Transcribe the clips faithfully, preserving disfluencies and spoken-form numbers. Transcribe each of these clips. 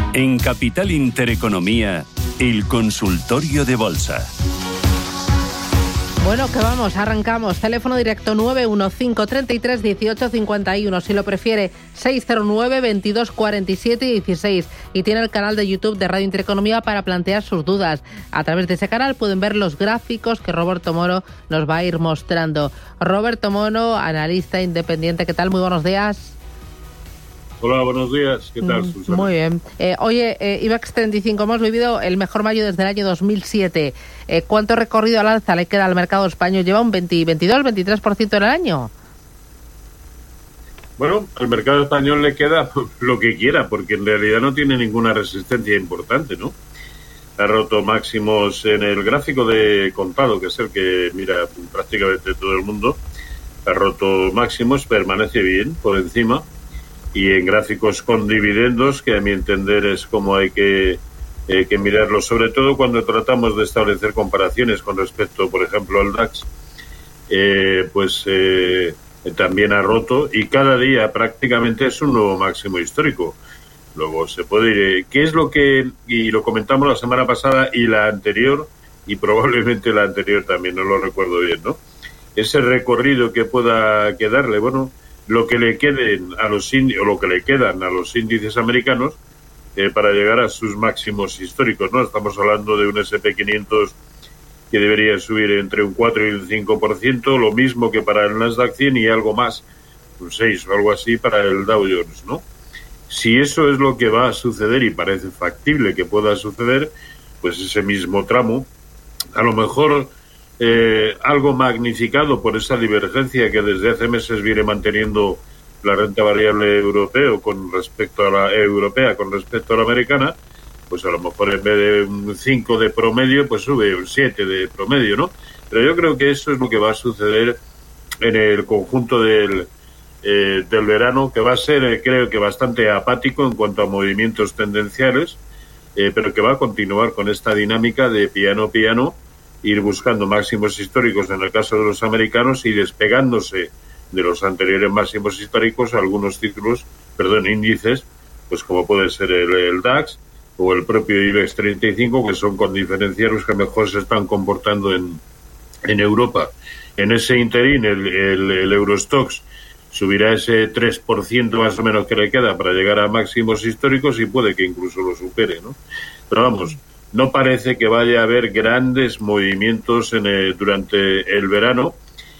En Capital Intereconomía, el consultorio de bolsa. Bueno, que vamos, arrancamos. Teléfono directo nueve uno cinco, treinta y tres, dieciocho, cincuenta y uno. Si lo prefiere, seis cero nueve, veintidós, cuarenta y siete, dieciséis. Y tiene el canal de YouTube de Radio Intereconomía para plantear sus dudas. A través de ese canal pueden ver los gráficos que Roberto Moro nos va a ir mostrando. Roberto Moro, analista independiente. ¿Qué tal? Muy buenos días. Hola, buenos días. ¿Qué tal, Susana? Muy bien. Eh, oye, eh, IBEX treinta y cinco, hemos vivido el mejor mayo desde el año dos mil siete. Eh, ¿Cuánto recorrido al alza le queda al mercado español? ¿Lleva un veinte, veintidós, veintitrés por ciento en el año? Bueno, al mercado español le queda lo que quiera, porque en realidad no tiene ninguna resistencia importante, ¿no? Ha roto máximos en el gráfico de contado, que es el que mira prácticamente todo el mundo. Ha roto máximos, permanece bien por encima. Y en gráficos con dividendos, que a mi entender es como hay que, eh, que mirarlo, sobre todo cuando tratamos de establecer comparaciones con respecto, por ejemplo, al DAX, eh, pues eh, también ha roto y cada día prácticamente es un nuevo máximo histórico. Luego se puede ir, ¿qué es lo que, y lo comentamos la semana pasada y la anterior, y probablemente la anterior también, no lo recuerdo bien, ¿no? Ese recorrido que pueda quedarle, bueno, lo que le queden a los índices, o lo que le quedan a los índices americanos eh, para llegar a sus máximos históricos, ¿no? Estamos hablando de un ese and pe quinientos que debería subir entre un cuatro y un cinco por ciento, lo mismo que para el Nasdaq cien y algo más, un seis o algo así para el Dow Jones, ¿no? Si eso es lo que va a suceder y parece factible que pueda suceder, pues ese mismo tramo, a lo mejor Eh, algo magnificado por esa divergencia que desde hace meses viene manteniendo la renta variable europeo con respecto a la europea con respecto a la americana, pues a lo mejor en vez de un cinco de promedio, pues sube un siete de promedio, ¿no? Pero yo creo que eso es lo que va a suceder en el conjunto del, eh, del verano, que va a ser, eh, creo que bastante apático en cuanto a movimientos tendenciales, eh, pero que va a continuar con esta dinámica de piano piano, ir buscando máximos históricos en el caso de los americanos y despegándose de los anteriores máximos históricos algunos títulos, perdón, índices, pues como puede ser el, el DAX o el propio IBEX treinta y cinco, que son con diferencia los que mejor se están comportando en, en Europa. En ese interín el, el, el Eurostoxx subirá ese tres por ciento más o menos que le queda para llegar a máximos históricos y puede que incluso lo supere, ¿no? Pero vamos, no parece que vaya a haber grandes movimientos en el, durante el verano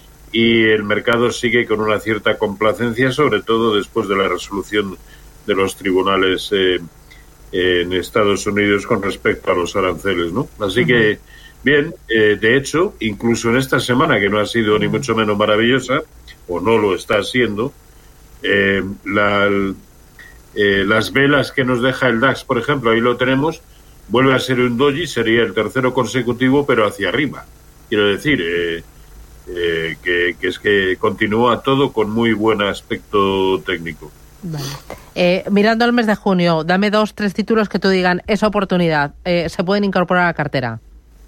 y el mercado sigue con una cierta complacencia, sobre todo después de la resolución de los tribunales eh, en Estados Unidos con respecto a los aranceles, ¿no? Así que, bien, eh, de hecho, incluso en esta semana, que no ha sido ni mucho menos maravillosa, o no lo está siendo, eh, la, eh, las velas que nos deja el DAX, por ejemplo, ahí lo tenemos, vuelve a ser un doji, sería el tercero consecutivo, pero hacia arriba. Quiero decir, eh, eh, que, que es que continúa todo con muy buen aspecto técnico. Vale. Eh, mirando al mes de junio, dame dos, tres títulos que tú digan, es oportunidad, eh, se pueden incorporar a la cartera.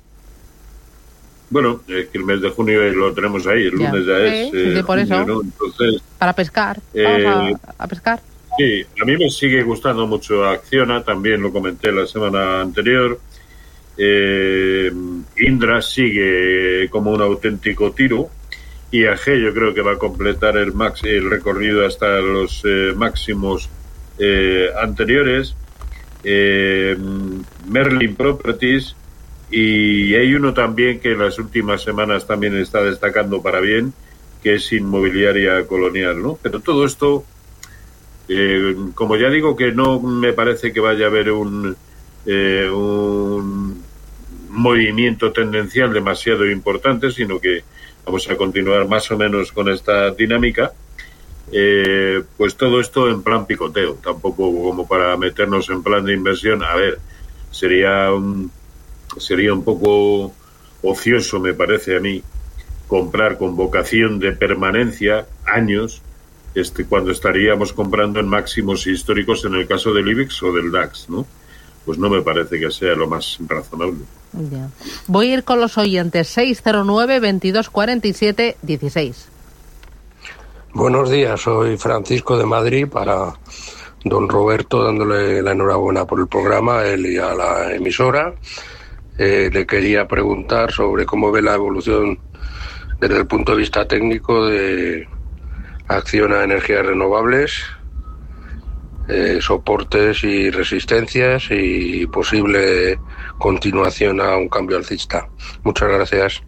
Bueno, es que el mes de junio lo tenemos ahí, el ya. lunes ya es. Sí, sí, eh, por junio, eso. ¿no? Entonces, para pescar, eh, vamos a, a pescar. Sí, a mí me sigue gustando mucho Acciona, también lo comenté la semana anterior. Eh, Indra sigue como un auténtico tiro. I A G yo creo que va a completar el, max, el recorrido hasta los eh, máximos eh, anteriores. Eh, Merlin Properties, y hay uno también que en las últimas semanas también está destacando para bien, que es Inmobiliaria Colonial, ¿no? Pero todo esto, Eh, como ya digo, que no me parece que vaya a haber un, eh, un movimiento tendencial demasiado importante, sino que vamos a continuar más o menos con esta dinámica, eh, pues todo esto en plan picoteo, tampoco como para meternos en plan de inversión. A ver, sería un, sería un poco ocioso, me parece a mí, comprar con vocación de permanencia años, Este, cuando estaríamos comprando en máximos históricos en el caso del IBEX o del DAX, ¿no? Pues no me parece que sea lo más razonable. Ya. Voy a ir con los oyentes. seis cero nueve, veintidós, cuarenta y siete, dieciséis. Buenos días, soy Francisco de Madrid para don Roberto, dándole la enhorabuena por el programa, a él y a la emisora. Eh, le quería preguntar sobre cómo ve la evolución desde el punto de vista técnico de Acciona a energías renovables, eh, soportes y resistencias y posible continuación a un cambio alcista. Muchas gracias.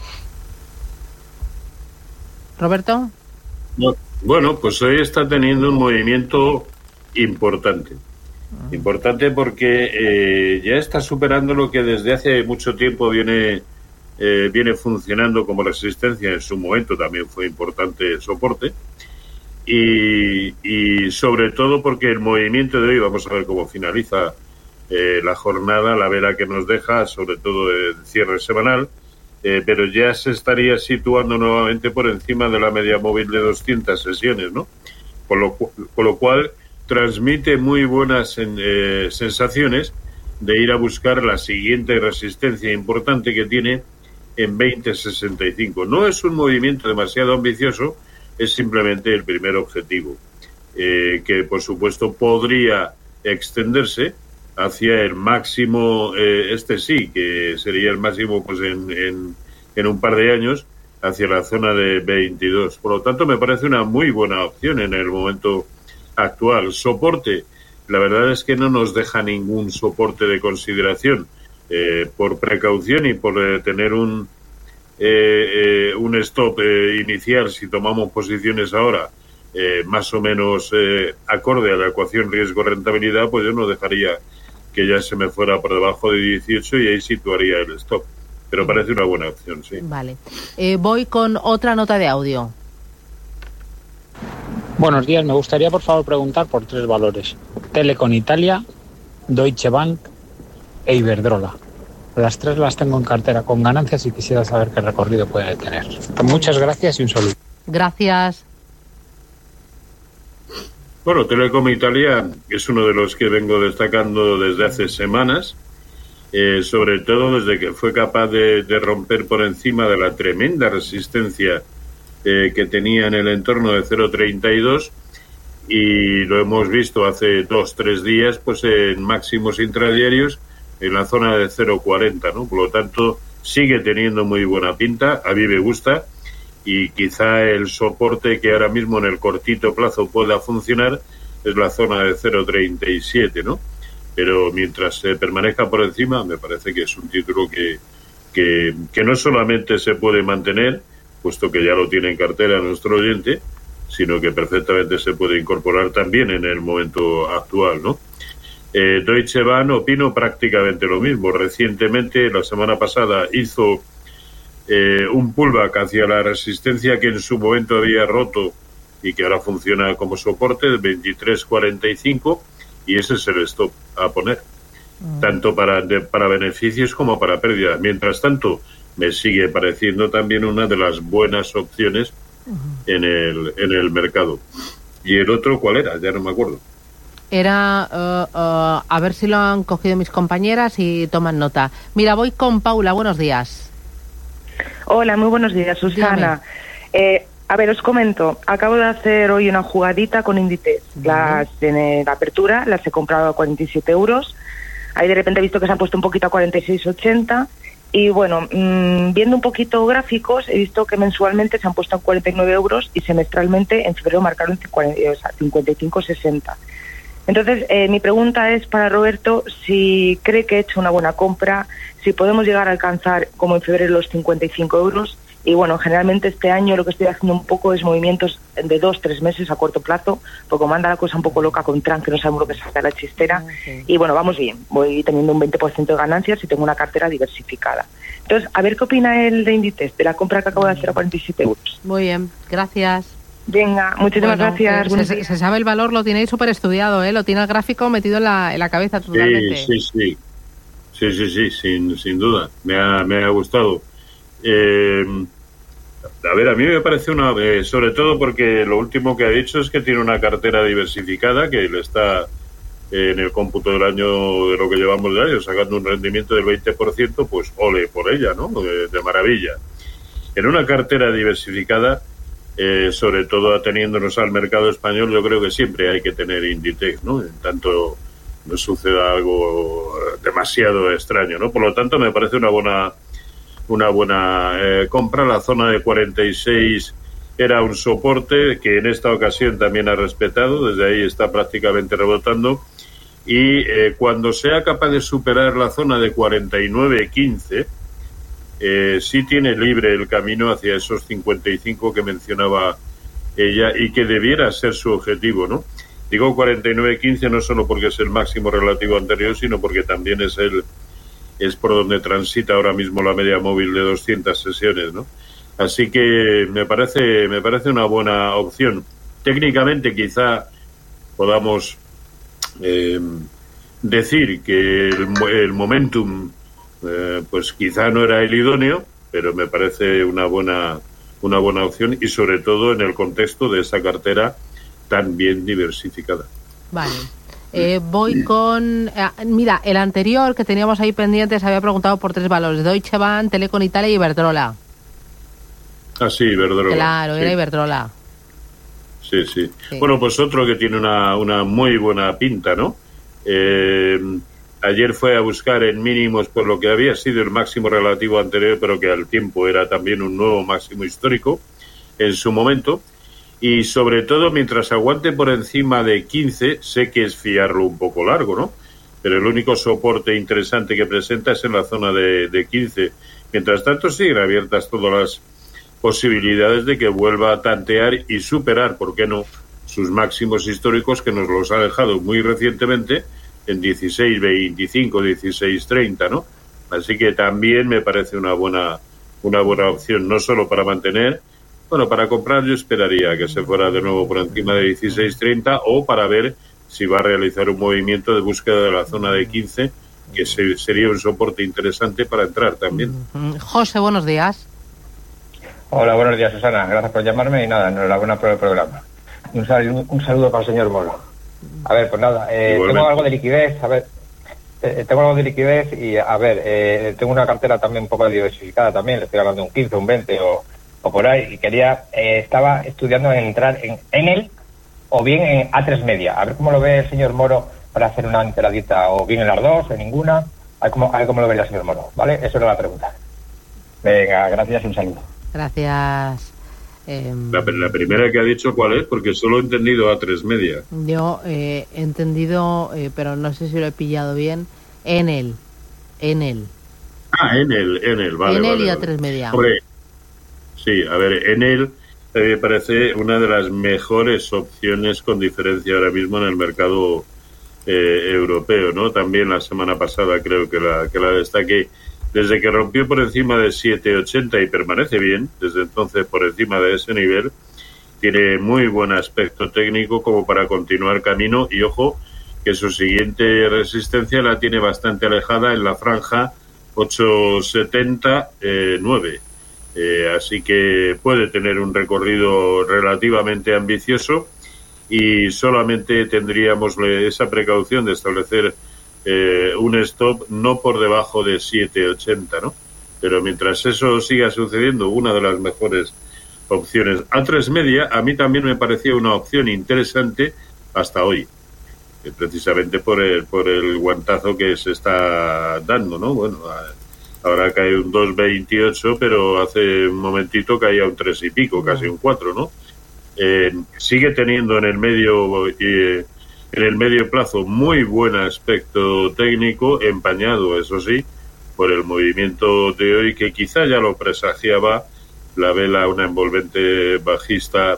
Roberto. Bueno, pues hoy está teniendo un movimiento importante. Importante porque eh, ya está superando lo que desde hace mucho tiempo viene eh, viene funcionando como resistencia. En su momento también fue importante soporte. Y, y sobre todo porque el movimiento de hoy, vamos a ver cómo finaliza eh, la jornada, la vela que nos deja, sobre todo el cierre semanal, eh, pero ya se estaría situando nuevamente por encima de la media móvil de doscientas sesiones, ¿no? Con lo, con lo cual transmite muy buenas eh, sensaciones de ir a buscar la siguiente resistencia importante que tiene en veinte sesenta y cinco. No es un movimiento demasiado ambicioso, es simplemente el primer objetivo, eh, que por supuesto podría extenderse hacia el máximo, eh, este sí, que sería el máximo pues en, en, en un par de años, hacia la zona de veintidós. Por lo tanto, me parece una muy buena opción en el momento actual. Soporte, la verdad es que no nos deja ningún soporte de consideración, eh, por precaución y por eh, tener un eh, eh, un stop eh, inicial si tomamos posiciones ahora eh, más o menos eh, acorde a la ecuación riesgo-rentabilidad, pues yo no dejaría que ya se me fuera por debajo de dieciocho y ahí situaría el stop. Pero parece una buena opción, sí. Vale. Eh, voy con otra nota de audio. Buenos días, me gustaría por favor preguntar por tres valores: Telecom Italia, Deutsche Bank e Iberdrola. Las tres las tengo en cartera con ganancias y quisiera saber qué recorrido puede tener. Muchas gracias y un saludo. Gracias. Bueno, Telecom Italia es uno de los que vengo destacando desde hace semanas, eh, sobre todo desde que fue capaz de, de romper por encima de la tremenda resistencia eh, que tenía en el entorno de cero coma treinta y dos, y lo hemos visto hace dos, tres días pues en máximos intradiarios en la zona de cero coma cuarenta, ¿no? Por lo tanto, sigue teniendo muy buena pinta, a mí me gusta, y quizá el soporte que ahora mismo en el cortito plazo pueda funcionar es la zona de cero coma treinta y siete, ¿no? Pero mientras se permanezca por encima, me parece que es un título que, que, que no solamente se puede mantener, puesto que ya lo tiene en cartera nuestro oyente, sino que perfectamente se puede incorporar también en el momento actual, ¿no? Eh, Deutsche Bank, opino prácticamente lo mismo. Recientemente, la semana pasada, hizo eh, un pullback hacia la resistencia que en su momento había roto y que ahora funciona como soporte, de veintitrés cuarenta y cinco, y ese es el stop a poner, mm. tanto para, de, para beneficios como para pérdidas. Mientras tanto, me sigue pareciendo también una de las buenas opciones uh-huh. en el, en el mercado. ¿Y el otro cuál era? Ya no me acuerdo. Era, uh, uh, a ver si lo han cogido mis compañeras y toman nota. Mira, voy con Paula, buenos días. Hola, muy buenos días, Susana. Eh, a ver, os comento, acabo de hacer hoy una jugadita con Inditex. Las en la apertura las he comprado a cuarenta y siete euros. Ahí de repente he visto que se han puesto un poquito a cuarenta y seis ochenta. Y bueno, mmm, viendo un poquito gráficos, he visto que mensualmente se han puesto a cuarenta y nueve euros y semestralmente en febrero marcaron cincuenta y cinco sesenta. Entonces, eh, mi pregunta es para Roberto si cree que he hecho una buena compra, si podemos llegar a alcanzar, como en febrero, los cincuenta y cinco euros. Y bueno, generalmente este año lo que estoy haciendo un poco es movimientos de dos, tres meses a corto plazo, porque como anda la cosa un poco loca con Trump, que no sabemos lo que saca la chistera. Okay. Y bueno, vamos bien, voy teniendo un veinte por ciento de ganancias y tengo una cartera diversificada. Entonces, a ver qué opina él de Inditex, de la compra que acabo de hacer a cuarenta y siete euros. Muy bien, gracias. Venga, muchísimas bueno, gracias. Eh, se, se sabe el valor, lo tiene súper estudiado, ¿eh? Lo tiene el gráfico metido en la, en la cabeza totalmente. Sí, sí, sí. Sí, sí, sí, sin, sin duda. Me ha, me ha gustado. Eh, a ver, a mí me parece una... Eh, sobre todo porque lo último que ha dicho es que tiene una cartera diversificada que le está eh, en el cómputo del año, de lo que llevamos de año, sacando un rendimiento del veinte por ciento, pues ole por ella, ¿no? De, de maravilla. En una cartera diversificada, eh, sobre todo ateniéndonos al mercado español, yo creo que siempre hay que tener Inditex, ¿no? En tanto no suceda algo demasiado extraño, ¿no? Por lo tanto, me parece una buena una buena eh, compra. La zona de cuarenta y seis era un soporte que en esta ocasión también ha respetado, desde ahí está prácticamente rebotando, y eh, cuando sea capaz de superar la zona de cuarenta y nueve quince, eh, sí tiene libre el camino hacia esos cincuenta y cinco que mencionaba ella y que debiera ser su objetivo, ¿no? Digo cuarenta y nueve quince no solo porque es el máximo relativo anterior, sino porque también es el es por donde transita ahora mismo la media móvil de doscientas sesiones, ¿no? Así que me parece me parece una buena opción. Técnicamente quizá podamos eh, decir que el, el momentum eh, pues quizá no era el idóneo, pero me parece una buena una buena opción, y sobre todo en el contexto de esa cartera tan bien diversificada. Vale. Eh, voy con... Eh, mira, el anterior que teníamos ahí pendiente se había preguntado por tres valores: Deutsche Bank, Telecom Italia y Iberdrola. Ah, sí, Iberdrola. Claro, sí. Era Iberdrola. Sí, sí, sí. Bueno, pues otro que tiene una, una muy buena pinta, ¿no? Eh, ayer fue a buscar en mínimos por lo que había sido el máximo relativo anterior, pero que al tiempo era también un nuevo máximo histórico en su momento. Y sobre todo, mientras aguante por encima de quince, sé que es fiarlo un poco largo, ¿no? Pero el único soporte interesante que presenta es en la zona de, de quince. Mientras tanto, siguen abiertas todas las posibilidades de que vuelva a tantear y superar, ¿por qué no?, sus máximos históricos, que nos los ha dejado muy recientemente en dieciséis veinticinco, dieciséis treinta, ¿no? Así que también me parece una buena, una buena opción, no solo para mantener. Bueno, para comprar yo esperaría que se fuera de nuevo por encima de dieciséis treinta, o para ver si va a realizar un movimiento de búsqueda de la zona de quince, que se, sería un soporte interesante para entrar también. José, buenos días. Hola, buenos días, Susana. Gracias por llamarme y nada, enhorabuena por el programa. Un saludo, un saludo para el señor Moro. A ver, pues nada, eh, tengo algo de liquidez, a ver, eh, tengo algo de liquidez y a ver, eh, tengo una cartera también un poco diversificada también, le estoy hablando de un quince, un veinte o... o por ahí, y quería, eh, estaba estudiando en entrar en Enel o bien en A tres Media. A ver cómo lo ve el señor Moro para hacer una enteradita, o bien en las dos, en ninguna. A ver cómo, a ver cómo lo ve el señor Moro, ¿vale? Eso era la pregunta. Venga, gracias y un saludo. Gracias. Eh, la, la primera que ha dicho, ¿cuál es? Porque solo he entendido A tres Media. Yo eh, he entendido, eh, pero no sé si lo he pillado bien, Enel. Enel. Ah, Enel, Enel, vale, Enel vale, y vale. A tres Media. Hombre, sí, a ver, Enel eh, me parece una de las mejores opciones con diferencia ahora mismo en el mercado eh, europeo, ¿no? También la semana pasada creo que la que la destaqué. Desde que rompió por encima de siete ochenta y permanece bien, desde entonces por encima de ese nivel, tiene muy buen aspecto técnico como para continuar camino, y ojo que su siguiente resistencia la tiene bastante alejada en la franja ocho setenta nueve. Eh, así que puede tener un recorrido relativamente ambicioso, y solamente tendríamos esa precaución de establecer eh, un stop no por debajo de siete ochenta, ¿no? Pero mientras eso siga sucediendo, una de las mejores opciones. A tres Media a mí también me parecía una opción interesante hasta hoy, eh, precisamente por el, por el guantazo que se está dando, ¿no? Bueno, a, ahora cae un dos veintiocho, pero hace un momentito caía un tres y pico, casi un cuatro, ¿no? Eh, sigue teniendo en el medio eh, en el medio plazo muy buen aspecto técnico, empañado, eso sí, por el movimiento de hoy, que quizá ya lo presagiaba la vela, una envolvente bajista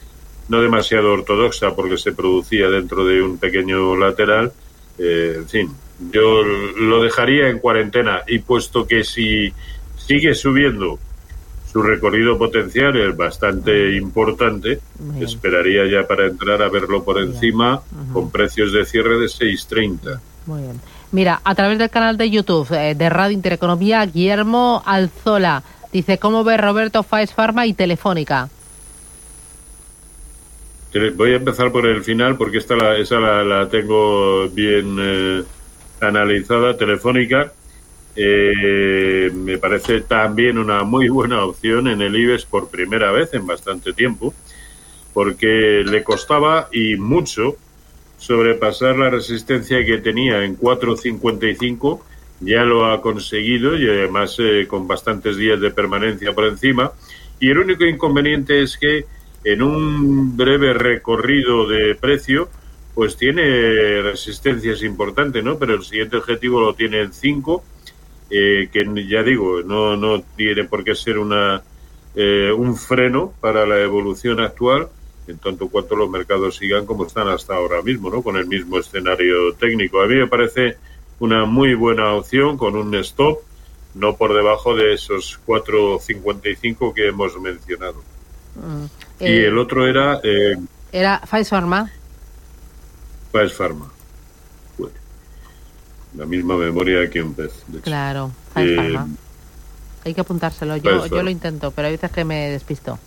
no demasiado ortodoxa, porque se producía dentro de un pequeño lateral. Eh, en fin, yo lo dejaría en cuarentena, y puesto que si sigue subiendo, su recorrido potencial es bastante importante, esperaría ya para entrar a verlo por encima, uh-huh, con precios de cierre de seis treinta. Muy bien. Mira, a través del canal de YouTube eh, de Radio Intereconomía, Guillermo Alzola dice: ¿cómo ve Roberto Faes Pharma y Telefónica? Voy a empezar por el final, porque esta la, esa la, la tengo bien eh, analizada. Telefónica, eh, me parece también una muy buena opción en el IBEX por primera vez en bastante tiempo, porque le costaba y mucho sobrepasar la resistencia que tenía en cuatro cincuenta y cinco, ya lo ha conseguido y además eh, con bastantes días de permanencia por encima, y el único inconveniente es que en un breve recorrido de precio pues tiene resistencias importantes, ¿no? Pero el siguiente objetivo lo tiene en cinco, eh, que ya digo, no, no tiene por qué ser una eh, un freno para la evolución actual, en tanto cuanto los mercados sigan como están hasta ahora mismo, ¿no? Con el mismo escenario técnico. A mí me parece una muy buena opción con un stop no por debajo de esos cuatro cincuenta y cinco que hemos mencionado. Mm, eh, y el otro era... Eh, era Pfizer Pharma. Pfizer Pharma. Bueno, la misma memoria que un pez. Claro, Pfizer eh, Pharma. Hay que apuntárselo. Yo, yo lo intento, pero hay veces que me despisto.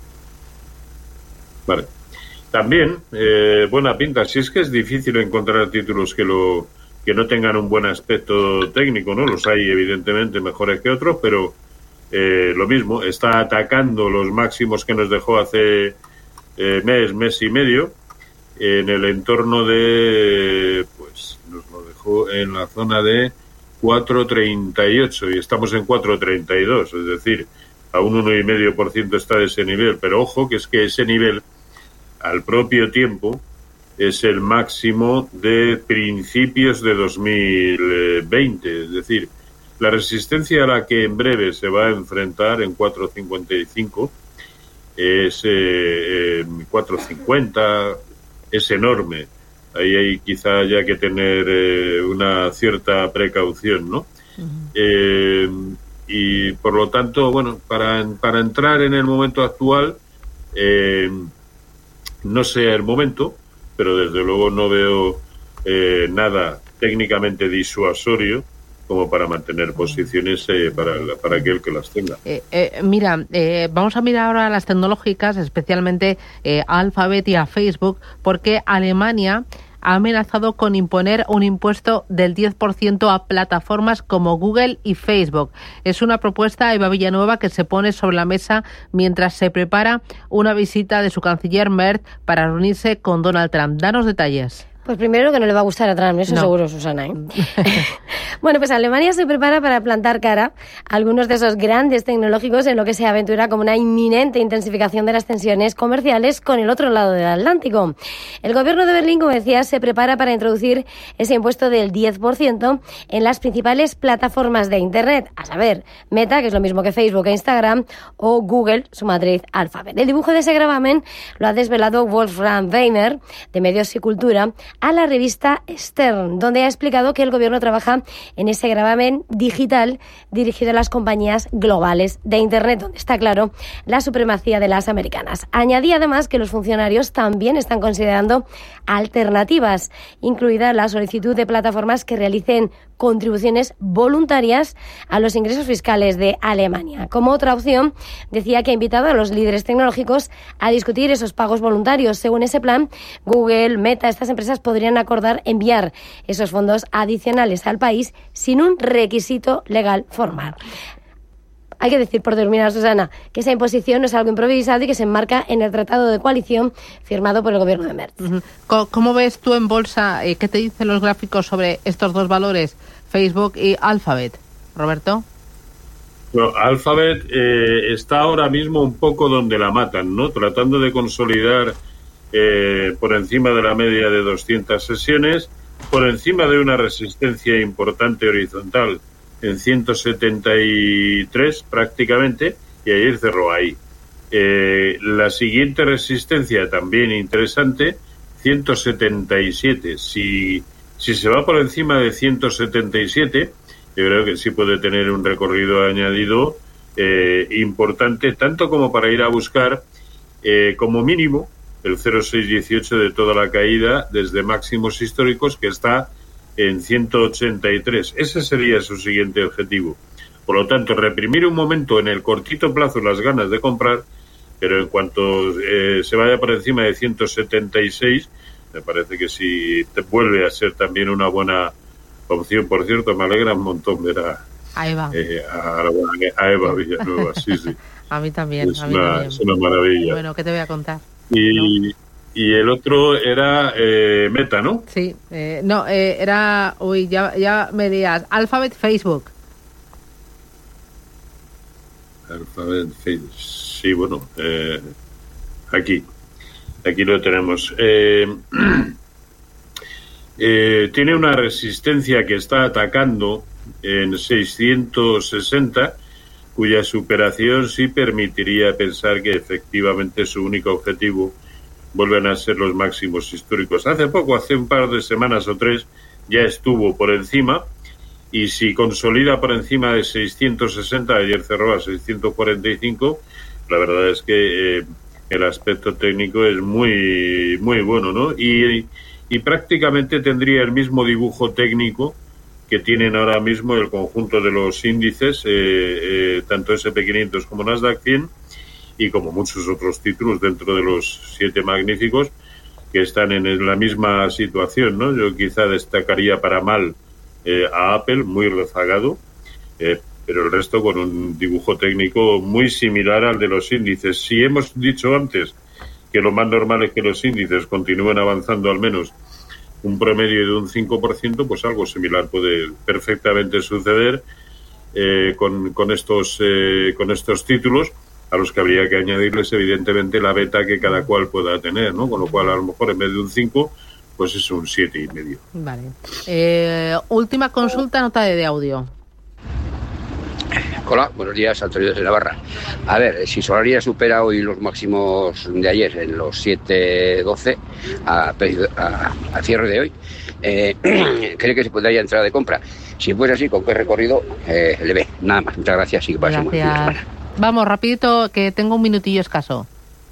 Vale. También, eh, buena pinta. Si es que es difícil encontrar títulos que lo que no tengan un buen aspecto técnico, ¿no? Los hay, evidentemente, mejores que otros, pero eh, lo mismo, está atacando los máximos que nos dejó hace eh, mes, mes y medio, en el entorno de, pues, nos lo dejó en la zona de cuatro treinta y ocho y estamos en cuatro treinta y dos, es decir, a un uno coma cinco por ciento está de ese nivel, pero ojo que es que ese nivel al propio tiempo es el máximo de principios de dos mil veinte, es decir, la resistencia a la que en breve se va a enfrentar en cuatro cincuenta y cinco es eh, cuatro cincuenta, es enorme. Ahí hay quizá ya que tener eh, una cierta precaución, ¿no? Uh-huh. Eh, y por lo tanto, bueno, para, para entrar en el momento actual, eh, no sea el momento, pero desde luego no veo eh, nada técnicamente disuasorio como para mantener posiciones eh, para, para aquel que las tenga. Eh, eh, mira, eh, vamos a mirar ahora las tecnológicas, especialmente eh, a Alphabet y a Facebook, porque Alemania ha amenazado con imponer un impuesto del diez por ciento a plataformas como Google y Facebook. Es una propuesta, Eva Villanueva, que se pone sobre la mesa mientras se prepara una visita de su canciller Merz para reunirse con Donald Trump. Danos detalles. Pues primero que no le va a gustar a Trump, eso no. Seguro, Susana, ¿eh? Bueno, pues Alemania se prepara para plantar cara a algunos de esos grandes tecnológicos en lo que se aventura como una inminente intensificación de las tensiones comerciales con el otro lado del Atlántico. El gobierno de Berlín, como decía, se prepara para introducir ese impuesto del diez por ciento en las principales plataformas de Internet, a saber, Meta, que es lo mismo que Facebook e Instagram, o Google, su matriz Alphabet. El dibujo de ese gravamen lo ha desvelado Wolfram Weiner, de Medios y Cultura, a la revista Stern, donde ha explicado que el gobierno trabaja en ese gravamen digital dirigido a las compañías globales de Internet, donde está claro la supremacía de las americanas. Añadía además que los funcionarios también están considerando alternativas, incluida la solicitud de plataformas que realicen contribuciones voluntarias a los ingresos fiscales de Alemania. Como otra opción, decía que ha invitado a los líderes tecnológicos a discutir esos pagos voluntarios. Según ese plan, Google, Meta, estas empresas podrían acordar enviar esos fondos adicionales al país sin un requisito legal formal. Hay que decir, por terminar, Susana, que esa imposición no es algo improvisado y que se enmarca en el tratado de coalición firmado por el gobierno de Merz. Uh-huh. ¿Cómo ves tú en bolsa? Eh, ¿Qué te dicen los gráficos sobre estos dos valores, Facebook y Alphabet, Roberto? Bueno, Alphabet eh, está ahora mismo un poco donde la matan, ¿no? Tratando de consolidar eh, por encima de la media de doscientas sesiones, por encima de una resistencia importante horizontal en ciento setenta y tres prácticamente, y ayer cerró ahí. Eh, la siguiente resistencia también interesante, ciento setenta y siete. Si, si se va por encima de ciento setenta y siete, yo creo que sí puede tener un recorrido añadido eh, importante, tanto como para ir a buscar eh, como mínimo el cero coma seis dieciocho de toda la caída desde máximos históricos, que está en ciento ochenta y tres. Ese sería su siguiente objetivo. Por lo tanto, reprimir un momento en el cortito plazo las ganas de comprar, pero en cuanto eh, se vaya por encima de ciento setenta y seis, me parece que sí te vuelve a ser también una buena opción. Por cierto, me alegra un montón ver a, A Eva. Eh, a, a Eva Villanueva, sí, sí. A mí también. Es, a mí una, también. es una maravilla. Bueno, ¿qué te voy a contar? Y, ¿No? y el otro era eh, Meta, ¿no? Sí. Eh, no, eh, era... Uy, ya, ya me digas. Alphabet, Facebook. Alphabet, Facebook. Sí, bueno. Eh, aquí. Aquí lo tenemos. Eh, eh, tiene una resistencia que está atacando en seiscientos sesenta, cuya superación sí permitiría pensar que efectivamente su único objetivo vuelven a ser los máximos históricos. Hace poco, hace un par de semanas o tres, ya estuvo por encima, y si consolida por encima de seiscientos sesenta, ayer cerró a seiscientos cuarenta y cinco, la verdad es que eh, el aspecto técnico es muy muy bueno, ¿no? Y, y prácticamente tendría el mismo dibujo técnico que tienen ahora mismo el conjunto de los índices, eh, eh, tanto ese and pe quinientos como Nasdaq cien, y como muchos otros títulos dentro de los siete magníficos que están en la misma situación, ¿no? Yo quizá destacaría para mal eh, a Apple, muy rezagado, eh, pero el resto con un dibujo técnico muy similar al de los índices. Si hemos dicho antes que lo más normal es que los índices continúen avanzando al menos un promedio de un cinco por ciento, pues algo similar puede perfectamente suceder eh, con, con, estos, eh, con estos títulos, a los que habría que añadirles evidentemente la beta que cada cual pueda tener, ¿no? Con lo cual a lo mejor en vez de un cinco, pues es un siete y medio. Vale. Eh, última consulta, nota de audio. Hola, buenos días, Antonio desde Navarra. A ver, si Solaria supera hoy los máximos de ayer en los siete doce a, a, a cierre de hoy, eh, ¿cree que se podría entrar de compra? Si fuese así, ¿con qué recorrido eh, le ve? Nada más, muchas gracias y que pasen buen fin de semana. Vamos, rapidito, que tengo un minutillo escaso.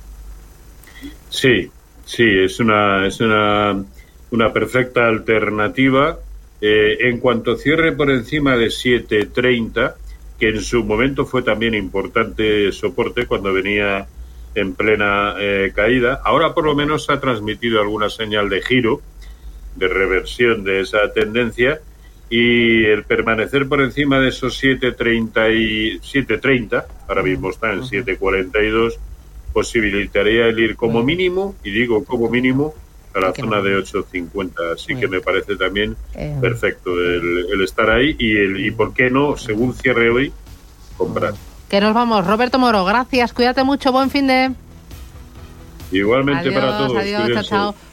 Sí, sí, es una, es una, una perfecta alternativa. Eh, en cuanto cierre por encima de siete treinta, que en su momento fue también importante soporte cuando venía en plena eh, caída, ahora por lo menos ha transmitido alguna señal de giro, de reversión de esa tendencia, y el permanecer por encima de esos siete treinta y siete treinta, ahora mismo está en siete cuarenta y dos, posibilitaría el ir como mínimo, y digo como mínimo, a la zona de ocho cincuenta, así que me parece también eh, perfecto el, el estar ahí y el y por qué no, según cierre hoy, comprar. Que nos vamos. Roberto Moro, gracias, cuídate mucho, buen fin de... Igualmente. Adiós, para todos. Adiós, chao, chao.